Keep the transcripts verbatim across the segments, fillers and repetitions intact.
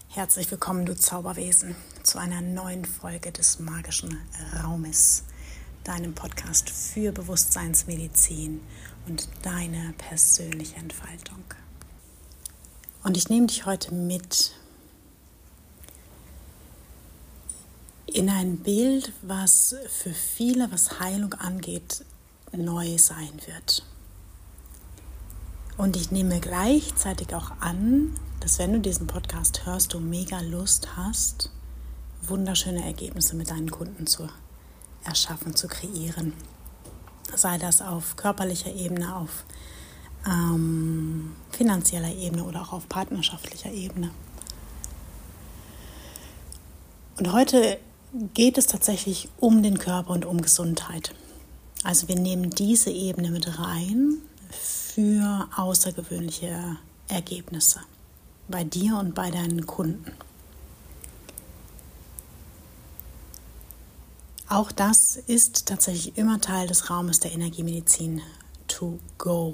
Herzlich willkommen, du Zauberwesen, zu einer neuen Folge des magischen Raumes, deinem Podcast für Bewusstseinsmedizin und deine persönliche Entfaltung. Und ich nehme dich heute mit in ein Bild, was für viele, was Heilung angeht, neu sein wird. Und ich nehme gleichzeitig auch an, dass wenn du diesen Podcast hörst, du mega Lust hast, wunderschöne Ergebnisse mit deinen Kunden zu erschaffen, zu kreieren. Sei das auf körperlicher Ebene, auf ähm, finanzieller Ebene oder auch auf partnerschaftlicher Ebene. Und heute geht es tatsächlich um den Körper und um Gesundheit. Also wir nehmen diese Ebene mit rein für außergewöhnliche Ergebnisse bei dir und bei deinen Kunden. Auch das ist tatsächlich immer Teil des Raumes der Energiemedizin to go.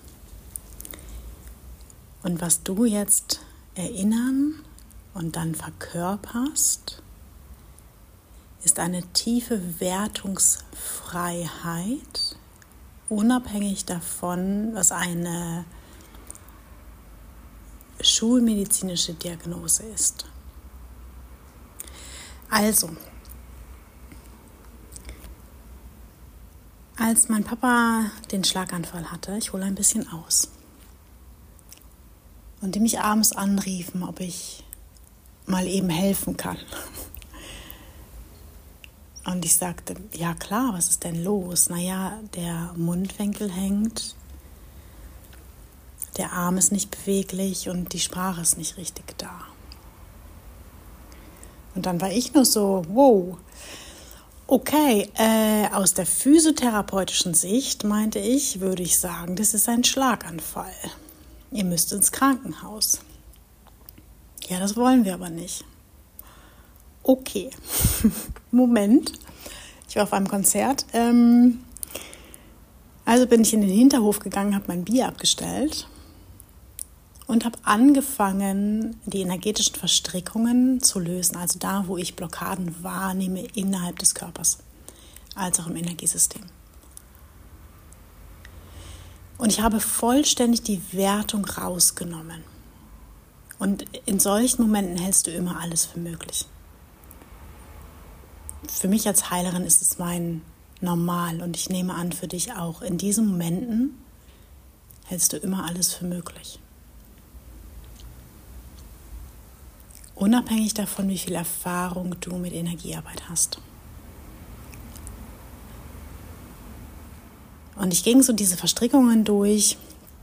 Und was du jetzt erinnern und dann verkörperst, ist eine tiefe Wertungsfreiheit, unabhängig davon, was eine schulmedizinische Diagnose ist. Also, als mein Papa den Schlaganfall hatte, ich hole ein bisschen aus, und die mich abends anriefen, ob ich mal eben helfen kann. Und ich sagte, ja klar, was ist denn los? Naja, der Mundwinkel hängt, der Arm ist nicht beweglich und die Sprache ist nicht richtig da. Und dann war ich nur so, wow, okay, äh, aus der physiotherapeutischen Sicht, meinte ich, würde ich sagen, das ist ein Schlaganfall. Ihr müsst ins Krankenhaus. Ja, das wollen wir aber nicht. Okay, Moment, ich war auf einem Konzert, ähm, also bin ich in den Hinterhof gegangen, habe mein Bier abgestellt und habe angefangen, die energetischen Verstrickungen zu lösen, also da, wo ich Blockaden wahrnehme innerhalb des Körpers, als auch im Energiesystem. Und ich habe vollständig die Wertung rausgenommen. Und in solchen Momenten hältst du immer alles für möglich. Für mich als Heilerin ist es mein Normal und ich nehme an, für dich auch. In diesen Momenten hältst du immer alles für möglich. Unabhängig davon, wie viel Erfahrung du mit Energiearbeit hast. Und ich ging so diese Verstrickungen durch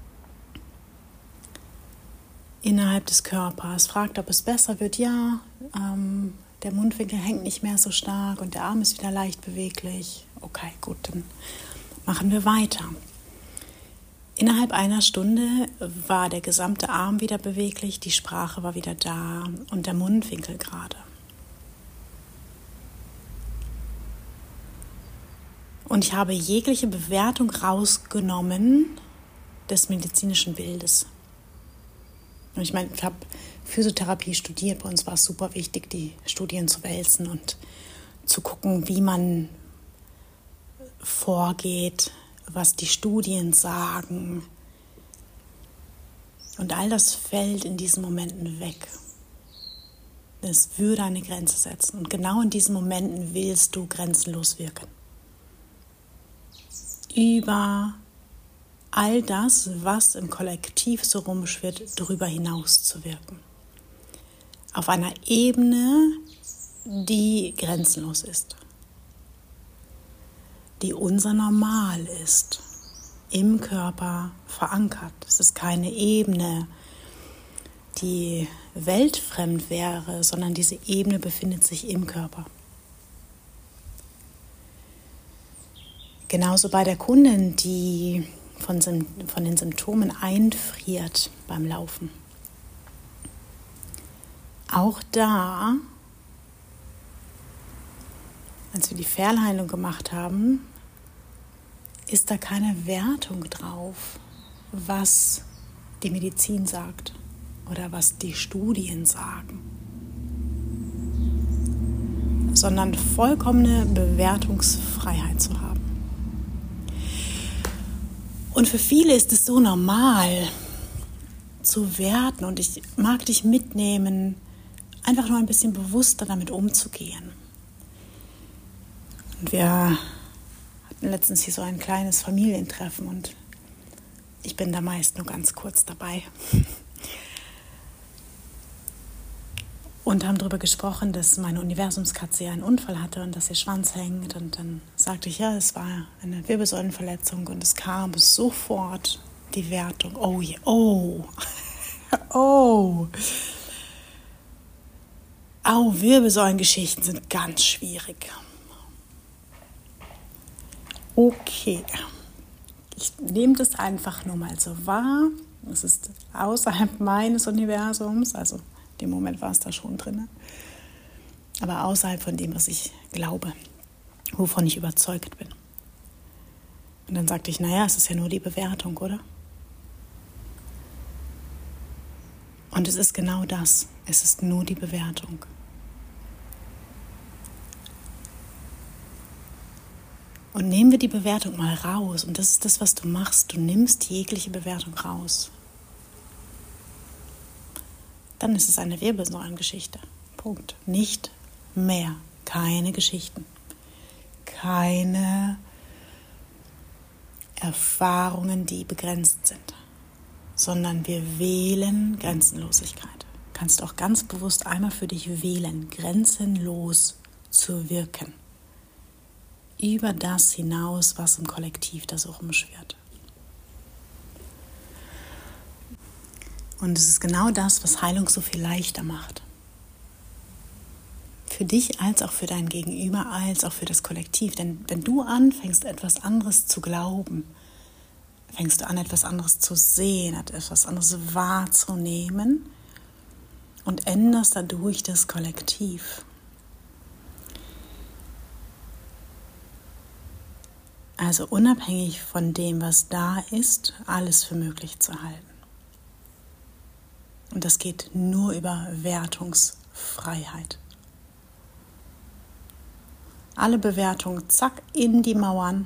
innerhalb des Körpers, fragte, ob es besser wird. Ja, ähm, der Mundwinkel hängt nicht mehr so stark und der Arm ist wieder leicht beweglich. Okay, gut, dann machen wir weiter. Innerhalb einer Stunde war der gesamte Arm wieder beweglich, die Sprache war wieder da und der Mundwinkel gerade. Und ich habe jegliche Bewertung rausgenommen des medizinischen Bildes. Und ich meine, ich habe Physiotherapie studiert, bei uns war es super wichtig, die Studien zu wälzen und zu gucken, wie man vorgeht, was die Studien sagen. Und all das fällt in diesen Momenten weg. Es würde eine Grenze setzen. Und genau in diesen Momenten willst du grenzenlos wirken. Über all das, was im Kollektiv so rumschwirrt, darüber hinaus zu wirken. Auf einer Ebene, die grenzenlos ist. Die unser Normal ist. Im Körper verankert. Es ist keine Ebene, die weltfremd wäre, sondern diese Ebene befindet sich im Körper. Genauso bei der Kundin, die von, von den Symptomen einfriert beim Laufen. Auch da, als wir die Fernheilung gemacht haben, ist da keine Wertung drauf, was die Medizin sagt oder was die Studien sagen. sondern vollkommene Bewertungsfreiheit zu haben. Und für viele ist es so normal zu werten, und ich mag dich mitnehmen, einfach nur ein bisschen bewusster damit umzugehen. Und wir hatten letztens hier so ein kleines Familientreffen und ich bin da meist nur ganz kurz dabei. Und haben darüber gesprochen, dass meine Universumskatze ja einen Unfall hatte und dass ihr Schwanz hängt. Und dann sagte ich, ja, es war eine Wirbelsäulenverletzung und es kam sofort die Wertung. Oh, je, oh, oh. Au, Wirbelsäulengeschichten sind ganz schwierig. Okay, ich nehme das einfach nur mal so wahr. Es ist außerhalb meines Universums, also im Moment war es da schon drin, aber außerhalb von dem, was ich glaube, wovon ich überzeugt bin. Und dann sagte ich, naja, es ist ja nur die Bewertung, oder? Und es ist genau das, es ist nur die Bewertung. Und nehmen wir die Bewertung mal raus, und das ist das, was du machst, du nimmst jegliche Bewertung raus. Dann ist es eine Wirbelsäulengeschichte. Punkt. Nicht mehr. Keine Geschichten. Keine Erfahrungen, die begrenzt sind. Sondern wir wählen Grenzenlosigkeit. Du kannst auch ganz bewusst einmal für dich wählen, grenzenlos zu wirken. Über das hinaus, was im Kollektiv da so rumschwirrt. Und es ist genau das, was Heilung so viel leichter macht. Für dich als auch für dein Gegenüber, als auch für das Kollektiv. Denn wenn du anfängst, etwas anderes zu glauben, fängst du an, etwas anderes zu sehen, etwas anderes wahrzunehmen und änderst dadurch das Kollektiv. Also unabhängig von dem, was da ist, alles für möglich zu halten. Und das geht nur über Wertungsfreiheit. Alle Bewertungen, zack, in die Mauern.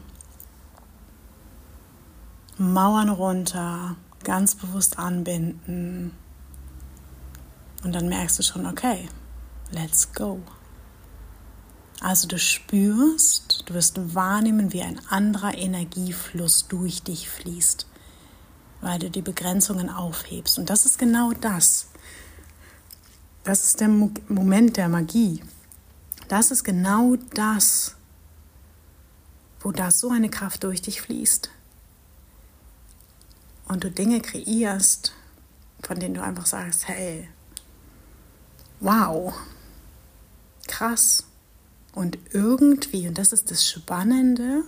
Mauern runter, ganz bewusst anbinden. Und dann merkst du schon, okay, let's go. Also du spürst, du wirst wahrnehmen, wie ein anderer Energiefluss durch dich fließt, weil du die Begrenzungen aufhebst. Und das ist genau das. Das ist der Mo- Moment der Magie. Das ist genau das, wo da so eine Kraft durch dich fließt. Und du Dinge kreierst, von denen du einfach sagst, hey, wow, krass. Und irgendwie, und das ist das Spannende,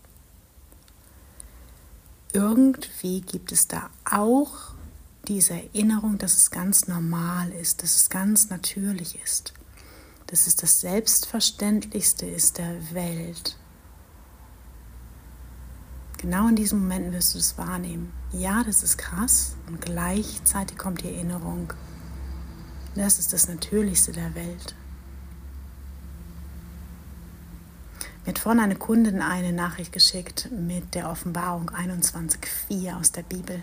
irgendwie gibt es da auch diese Erinnerung, dass es ganz normal ist, dass es ganz natürlich ist, dass es das Selbstverständlichste ist der Welt. Genau in diesen Momenten wirst du es wahrnehmen. Ja, das ist krass, und gleichzeitig kommt die Erinnerung, das ist das Natürlichste der Welt. Mir hat vorhin eine Kundin eine Nachricht geschickt mit der Offenbarung einundzwanzig vier aus der Bibel.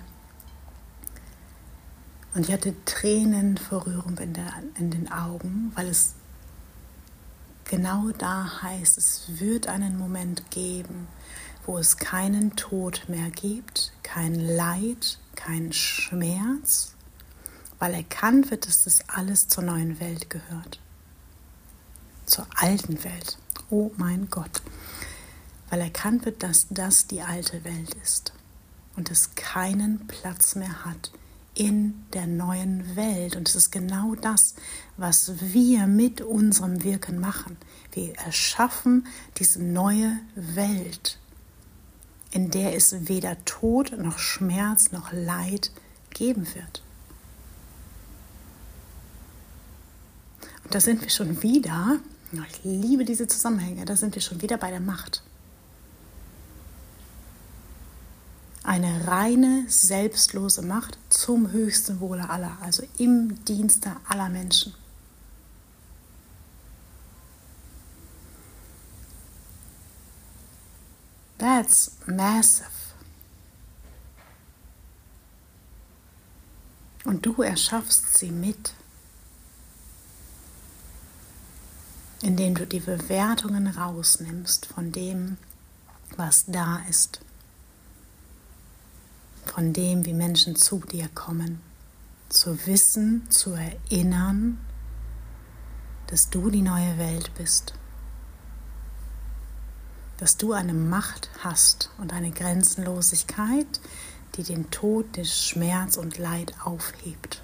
Und ich hatte Tränen vor Rührung in, der, in den Augen, weil es genau da heißt, es wird einen Moment geben, wo es keinen Tod mehr gibt, kein Leid, kein Schmerz, weil erkannt wird, dass das alles zur neuen Welt gehört. Zur alten Welt. Oh mein Gott. Weil erkannt wird, dass das die alte Welt ist und es keinen Platz mehr hat in der neuen Welt. Und es ist genau das, was wir mit unserem Wirken machen. Wir erschaffen diese neue Welt, in der es weder Tod noch Schmerz noch Leid geben wird. Und da sind wir schon wieder, ich liebe diese Zusammenhänge, da sind wir schon wieder bei der Macht. Eine reine, selbstlose Macht zum höchsten Wohle aller, also im Dienste aller Menschen. That's massive. Und du erschaffst sie mit, indem du die Bewertungen rausnimmst von dem, was da ist, von dem, wie Menschen zu dir kommen, zu wissen, zu erinnern, dass du die neue Welt bist, dass du eine Macht hast und eine Grenzenlosigkeit, die den Tod, den Schmerz und Leid aufhebt.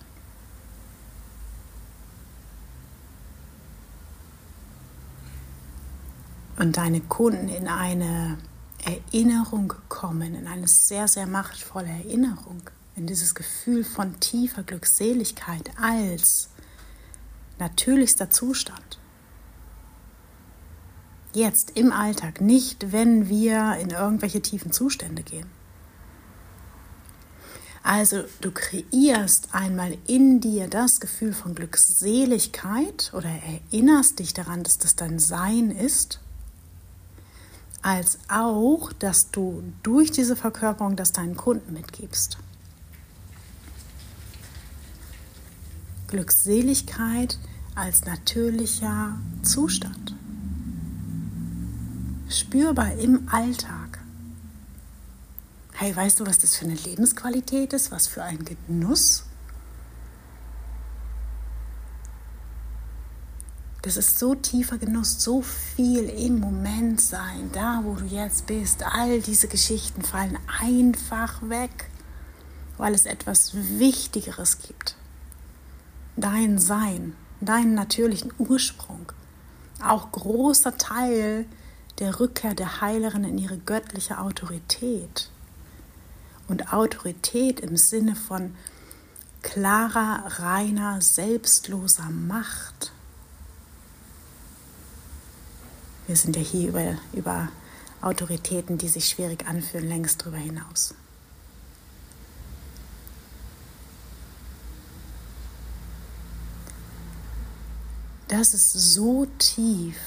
Und deine Kunden in eine Erinnerung kommen, in eine sehr, sehr machtvolle Erinnerung, in dieses Gefühl von tiefer Glückseligkeit als natürlichster Zustand. Jetzt im Alltag, nicht wenn wir in irgendwelche tiefen Zustände gehen. Also du kreierst einmal in dir das Gefühl von Glückseligkeit oder erinnerst dich daran, dass das dein Sein ist, als auch, dass du durch diese Verkörperung das deinen Kunden mitgibst. Glückseligkeit als natürlicher Zustand. Spürbar im Alltag. Hey, weißt du, was das für eine Lebensqualität ist? Was für ein Genuss? Das ist so tiefer Genuss, so viel im Moment sein, da wo du jetzt bist. All diese Geschichten fallen einfach weg, weil es etwas Wichtigeres gibt. Dein Sein, deinen natürlichen Ursprung. Auch großer Teil der Rückkehr der Heilerin in ihre göttliche Autorität. Und Autorität im Sinne von klarer, reiner, selbstloser Macht. Wir sind ja hier über, über Autoritäten, die sich schwierig anfühlen, längst darüber hinaus. Das ist so tief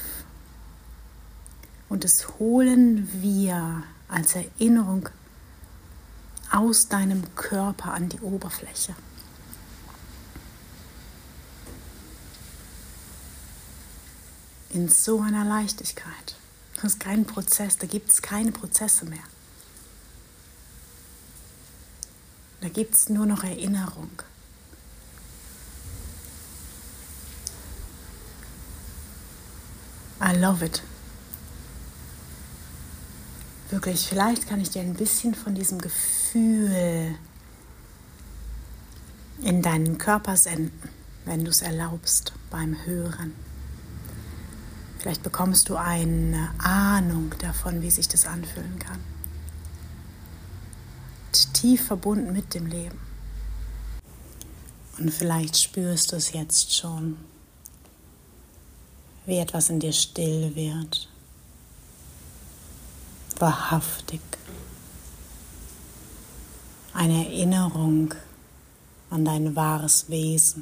und das holen wir als Erinnerung aus deinem Körper an die Oberfläche. In so einer Leichtigkeit. Das ist kein Prozess, da gibt es keine Prozesse mehr. Da gibt es nur noch Erinnerung. I love it. Wirklich, vielleicht kann ich dir ein bisschen von diesem Gefühl in deinen Körper senden, wenn du es erlaubst beim Hören. Vielleicht bekommst du eine Ahnung davon, wie sich das anfühlen kann. Tief verbunden mit dem Leben. Und vielleicht spürst du es jetzt schon, wie etwas in dir still wird. Wahrhaftig. Eine Erinnerung an dein wahres Wesen.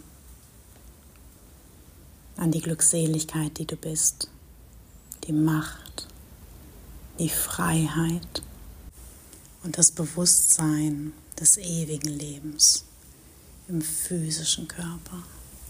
An die Glückseligkeit, die du bist, die Macht, die Freiheit und das Bewusstsein des ewigen Lebens im physischen Körper.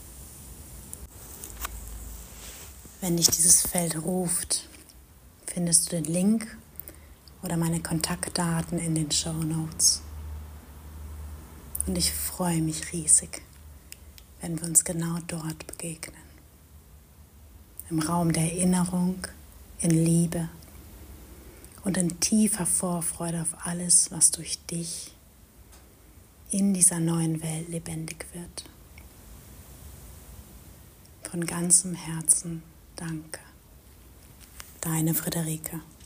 Wenn dich dieses Feld ruft, findest du den Link oder meine Kontaktdaten in den Shownotes. Und ich freue mich riesig, wenn wir uns genau dort begegnen. Im Raum der Erinnerung, in Liebe und in tiefer Vorfreude auf alles, was durch dich in dieser neuen Welt lebendig wird. Von ganzem Herzen danke. Deine Friederike.